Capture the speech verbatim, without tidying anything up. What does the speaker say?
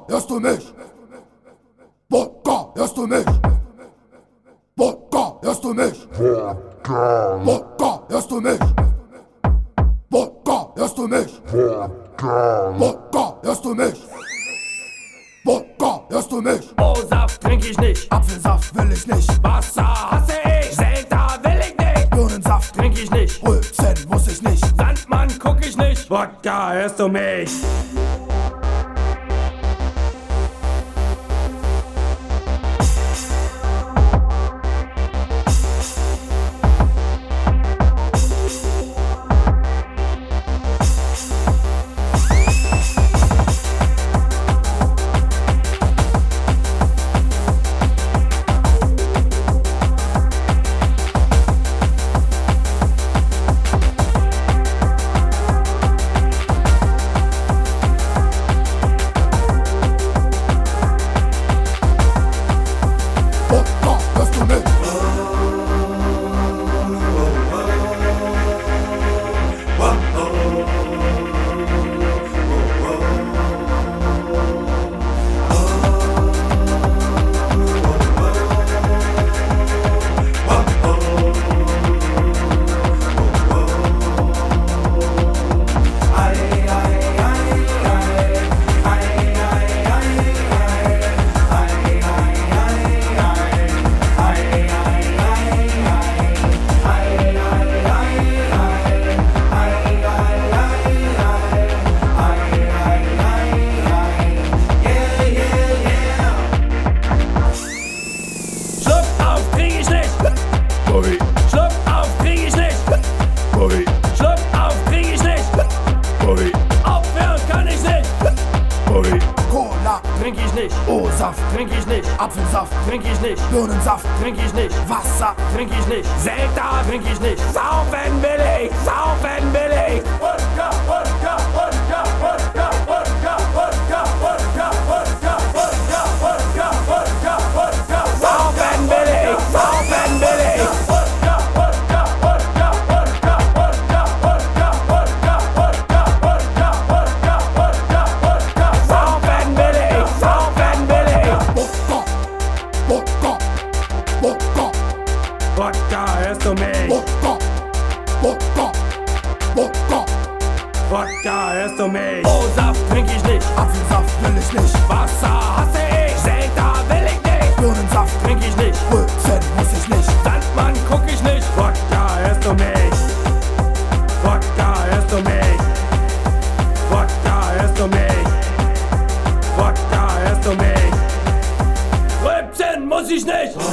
hörst du mich? Wodka, hörst du mich? Wodka, hörst du mich? Wodka, hörst du mich? Wodka, hörst du mich? Wodka, hörst du mich? Wodka, hörst du mich? Oh, Saft trink ich nicht. Apfelsaft will ich nicht. Wasser hasse ich. Selter will ich nicht. Birnensaft Trink ich nicht. Rülpsen muss ich nicht. Sandmann guck ich nicht. Wodka, hörst du mich? Trink ich nicht. O-Saft Trink ich nicht. Apfelsaft Trink ich nicht. Birnensaft Trink ich nicht. Wasser Trink ich nicht. Selter trink ich nicht. Saufen will ich. Saufen will ich. Wodka, Wodka, Wodka, Wodka, Wodka, Wodka, Wodka, Wodka, Wodka, Wodka, Wodka, Wodka. Saufen will ich. Saufen will ich. Wodka, Wodka, Wodka, Wodka, Wodka, Wodka, Wodka, Wodka, Wodka, Wodka, Wodka, Wodka. Saufen will ich. Saufen will ich. Wodka, Wodka, Wodka, Wodka, hörst du mich? Wodka, Wodka, Wodka, Wodka, hörst du mich? Oh, Saft trink ich nicht. Apfelsaft will ich nicht. Wasser hasse ich. Selter will ich nicht. Birnensaft Trink ich nicht. Rülpsen muss ich nicht. Sandmann guck ich nicht. Wodka, hörst du mich? Wodka, hörst du mich? Wodka, hörst du mich? Wodka, hörst du mich? Rülpsen muss ich nicht.